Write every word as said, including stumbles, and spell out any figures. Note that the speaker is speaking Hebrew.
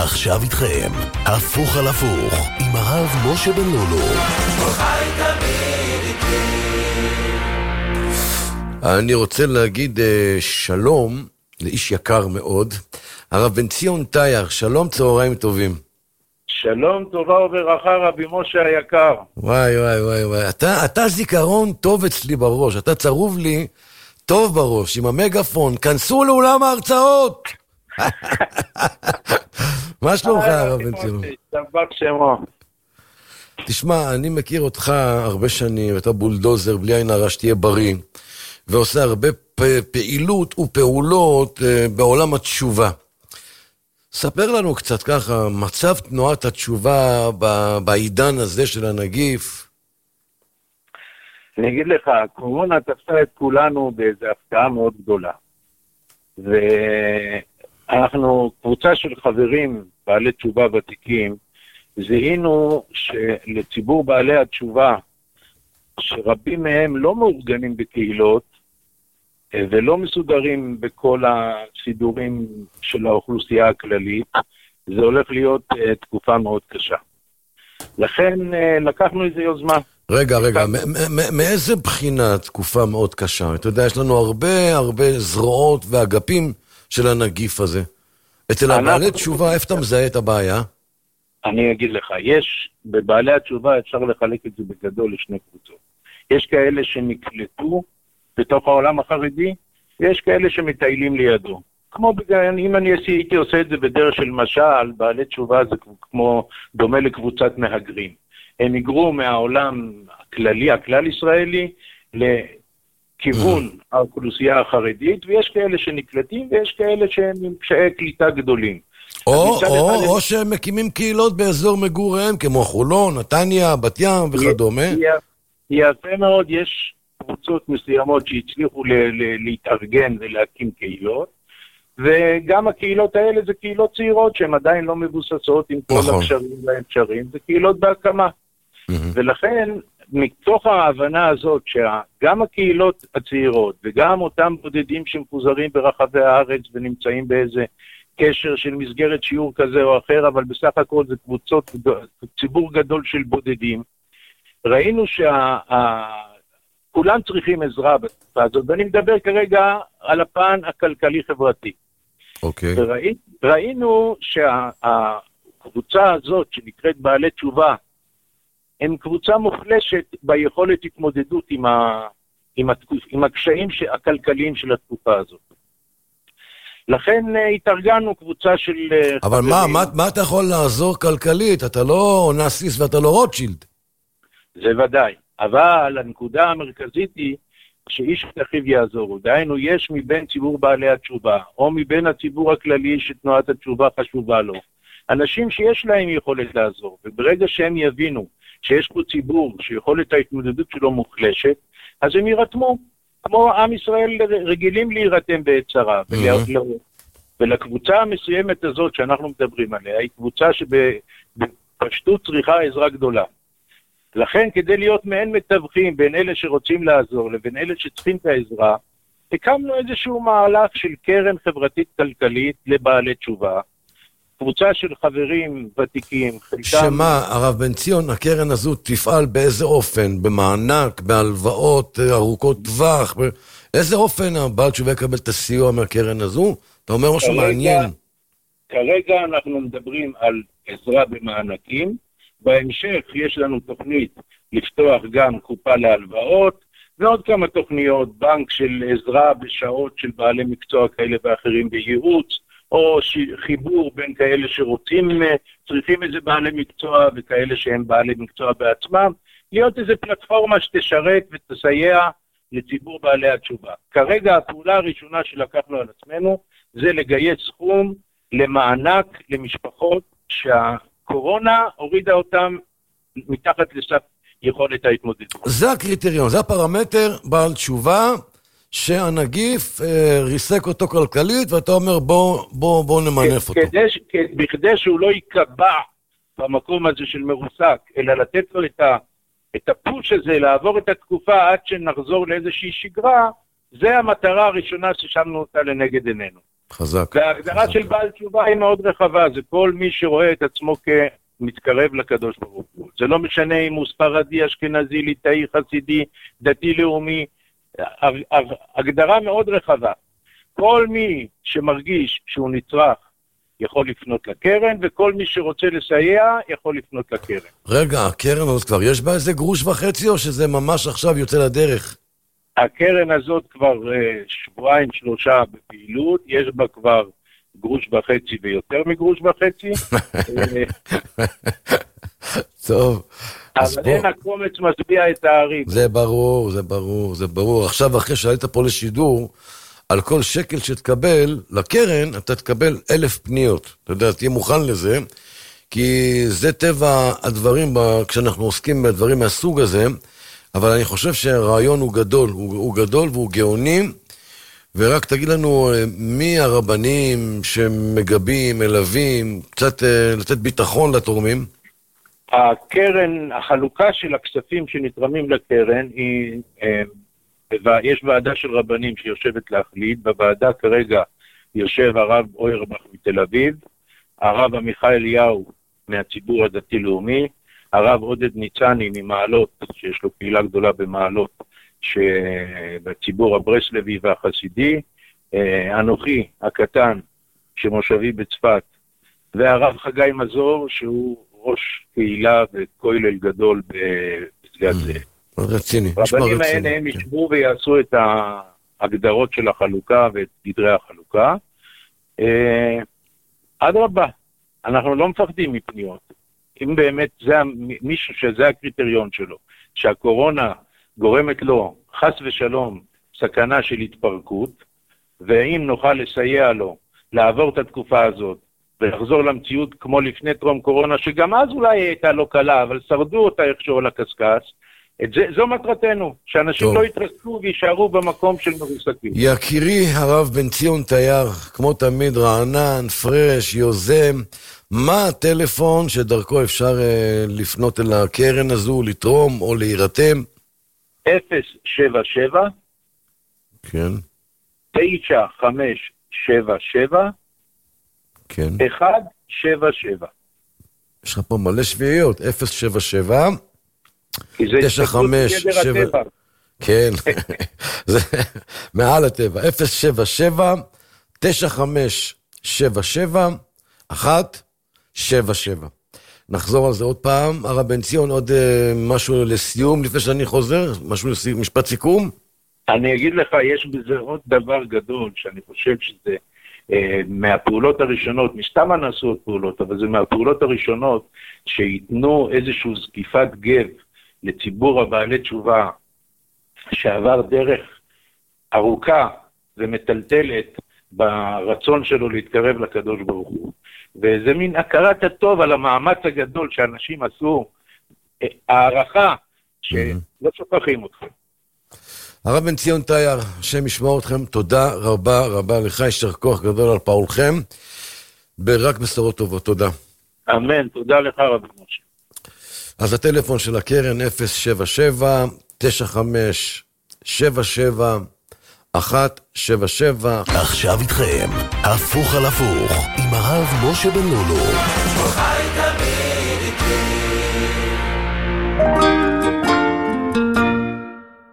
ועכשיו איתכם, הפוך על הפוך, עם הרב משה בן לולו. חי תמיד איתי. אני רוצה להגיד שלום לאיש יקר מאוד, הרב בן ציון תייר. שלום, צהריים טובים. שלום, טובה וברכה, רבי משה היקר. וואי וואי וואי וואי, אתה, אתה זיכרון טוב אצלי בראש, אתה צרוב לי טוב בראש, עם המגפון, כנסו לאולם ההרצאות. מה שלומך, הרב בן ציון? תבח שמו. תשמע, אני מכיר אותך הרבה שנים, אתה בולדוזר, בלי עין הרע, שתהיה בריא, ועושה הרבה פעילות ופעולות בעולם התשובה. ספר לנו קצת ככה, מצב תנועת התשובה בעידן הזה של הנגיף. אני אגיד לך, הקורונה תפסה את כולנו באיזו הפתעה מאוד גדולה. ואנחנו, קבוצה של חברים, בעלי תשובה ותיקים, זיהינו שלציבור בעלי התשובה, שרבים מהם לא מאורגנים בקהילות, ולא מסודרים בכל הסידורים של האוכלוסייה הכללית, זה הולך להיות uh, תקופה מאוד קשה. לכן uh, לקחנו איזו יוזמה. רגע, רגע, מאיזה בחינה תקופה מאוד קשה? אתה יודע, יש לנו הרבה הרבה זרועות ואגפים של הנגיף הזה. אצל הבעלי תשובה, איפה אתה מזהה את הבעיה? אני אגיד לך, יש, בבעלי התשובה אפשר לחלק את זה בגדול לשני קבוצות. יש כאלה שנקלטו בתוך העולם החרדי, ויש כאלה שמטיילים לידו. כמו, אם אני הייתי עושה את זה בדרך של משל, בעלי תשובה זה כמו, דומה לקבוצת מהגרים. הם היגרו מהעולם הכללי, הכלל ישראלי, לכיוון האוכלוסייה החרדית, ויש כאלה שנקלטים, ויש כאלה שהם עם קשיי קליטה גדולים. או, או, או שהם מקימים קהילות באזור מגוריהם, כמו חולון, נתניה, בת ים וכדומה. יפה מאוד, יש קבוצות מסוימות שהצליחו ל- ל- להתארגן ולהקים קהילות, וגם הקהילות האלה זה קהילות צעירות שהן עדיין לא מבוססות עם כל נכון. הקשרים והאפשרים, זה קהילות בהקמה. Mm-hmm. ולכן, מתוך ההבנה הזאת שגם הקהילות הצעירות וגם אותם בודדים שמפוזרים ברחבי הארץ ונמצאים באיזה קשר של מסגרת שיעור כזה או אחר, אבל בסך הכל זה קבוצות, ציבור גדול של בודדים, ראינו שה... כולם צריכים עזרה בתקופה הזאת, ואני מדבר כרגע על הפן הכלכלי-חברתי. אוקיי. וראינו שהקבוצה הזאת, שנקראת בעלי תשובה, הם קבוצה מוחלשת ביכולת התמודדות עם, ה, עם, התקופ, עם הקשיים הכלכליים של התקופה הזאת. לכן התארגנו קבוצה של... אבל מה, מה, מה אתה יכול לעזור כלכלית? אתה לא נאסיס ואתה לא רוטשילד. זה ודאי. אבל הנקודה המרכזית היא שאיש תחיו יעזור. דהיינו, יש מבין ציבור בעלי התשובה, או מבין הציבור הכללי שתנועת התשובה חשובה לו, אנשים שיש להם יכולת לעזור, וברגע שהם יבינו שיש פה ציבור שיכולת ההתמודדות שלו מוחלשת, אז הם יירתמו, כמו עם ישראל רגילים להירתם בעת צרה. Mm-hmm. ולקבוצה המסוימת הזאת שאנחנו מדברים עליה, היא קבוצה שבפשטות צריכה עזרה גדולה. לכן, כדי להיות מעין מתווכים בין אלה שרוצים לעזור לבין אלה שצריכים את העזרה, הקמנו איזשהו מהלך של קרן חברתית-כלכלית לבעלי תשובה, קבוצה של חברים ותיקים, חלקם... שמה, הרב בן ציון, הקרן הזו תפעל באיזה אופן? במענק, בהלוואות ארוכות טווח? באיזה אופן הבעל תשובה יקבל את הסיוע מהקרן הזו? אתה אומר משהו מעניין. כרגע אנחנו מדברים על עזרה במענקים, בהמשך יש לנו תוכנית לפתוח גם קופה להלוואות, ועוד כמה תוכניות, בנק של עזרה בשעות של בעלי מקצוע כאלה ואחרים בייעוץ, או חיבור בין כאלה שרוצים, צריכים איזה בעלי מקצוע וכאלה שהם בעלי מקצוע בעצמם, להיות איזה פלטפורמה שתשרת ותסייע לציבור בעלי התשובה. כרגע הפעולה הראשונה שלקחנו על עצמנו זה לגייס סכום למענק למשפחות שהקורונה הורידה אותם מתחת לסף יכולת ההתמודדות. זה הקריטריון, זה הפרמטר בעל תשובה שהנגיף אה, ריסק אותו כלכלית, ואתה אומר בוא, בוא, בוא נמנף אותו. כדי, בכדי שהוא לא יקבע במקום הזה של מרוסק, אלא לתת לו את, ה, את הפוש הזה, לעבור את התקופה עד שנחזור לאיזושהי שגרה, זה המטרה הראשונה ששמנו אותה לנגד עינינו. חזק. וההגדרה חזק. של בעל תשובה היא מאוד רחבה, זה כל מי שרואה את עצמו כמתקרב לקדוש ברוך הוא. זה לא משנה אם הוא ספרדי, אשכנזי, ליטאי, חסידי, דתי לאומי, הגדרה מאוד רחבה. כל מי שמרגיש שהוא נצרך יכול לפנות לקרן, וכל מי שרוצה לסייע יכול לפנות לקרן. רגע, הקרן הזאת כבר יש בה איזה גרוש וחצי, או שזה ממש עכשיו יוצא לדרך? הקרן הזאת כבר שבועיים שלושה בפעילות, יש בה כבר גרוש וחצי ויותר מגרוש וחצי. טוב. אבל אין הקומץ משביע את הערים. זה ברור, זה ברור, זה ברור. עכשיו אחרי שעלית פה לשידור, על כל שקל שתקבל לקרן, אתה תקבל אלף פניות. אתה יודע, תהיה מוכן לזה, כי זה טבע הדברים, כשאנחנו עוסקים בדברים מהסוג הזה, אבל אני חושב שהרעיון הוא גדול, הוא, הוא גדול והוא גאוני, ורק תגיד לנו מי הרבנים שמגבים, מלווים, קצת לתת ביטחון לתורמים. הקרן, החלוקה של הכספים שנתרמים לקרן, היא, יש ועדה של רבנים שיושבת להחליט, בוועדה כרגע יושב הרב אוירבך מתל אביב, הרב עמיחי אליהו מהציבור הדתי-לאומי, הרב עודד ניצני ממעלות, שיש לו קהילה גדולה במעלות, שבציבור הברסלבי והחסידי, אנוכי הקטן שמושבי בצפת, והרב חגי מזור שהוא ראש קהילה וכולל גדול בפסגת זה. רציני. רבנים האלה הם ישבו ויעשו את ההגדרות של החלוקה ואת גדרי החלוקה. עד רבה, אנחנו לא מפחדים מפניות. אם באמת זה מישהו שזה הקריטריון שלו, שהקורונה גורמת לו חס ושלום סכנה של התפרקות, ואם נוכל לסייע לו לעבור את התקופה הזאת, ולחזור למציאות כמו לפני טרום קורונה, שגם אז אולי הייתה לא קלה, אבל שרדו אותה איכשהו על הקסקס, את זה, זו מטרתנו, שאנשים טוב. לא יתרסקו וישארו במקום של מרוסקים. יקירי הרב בן ציון תייר, כמו תמיד רענן, פרש, יוזם, מה הטלפון שדרכו אפשר אה, לפנות אל הקרן הזו, לתרום או להירתם? אפס שבע שבע כן. תשע חמש שבע שבע כן. אחד שבע שבע. יש לך פה מלא שביעיות, אפס שבע שבע תשע חמש שבע. כן, זה מעל הטבע, אפס שבע שבע תשע חמש שבע שבע אחת שבע שבע. נחזור על זה עוד פעם. הרב בן ציון, עוד uh, משהו לסיום לפני שאני חוזר? משהו לסיום, משפט סיכום? אני אגיד לך, יש בזה עוד דבר גדול, שאני חושב שזה uh, מהפעולות הראשונות, מסתם נעשו עוד פעולות, אבל זה מהפעולות הראשונות שיתנו איזשהו זקיפת גב לציבור הבעלי תשובה, שעבר דרך ארוכה ומטלטלת ברצון שלו להתקרב לקדוש ברוך הוא. וזה מין הכרת הטוב על המאמץ הגדול שאנשים עשו, הערכה שלא שוכחים אתכם. הרב בן ציון תייר, השם ישמע אתכם, תודה רבה רבה לך, יישר כוח גדול על פעולכם, ברק בשורות טובות, תודה. אמן, תודה לך רבי משה. אז הטלפון של הקרן אפס שבע שבע תשע חמש שבע שבע אחת שבע שבע. עכשיו איתכם, הפוך על הפוך, עם הרב משה בן לולו.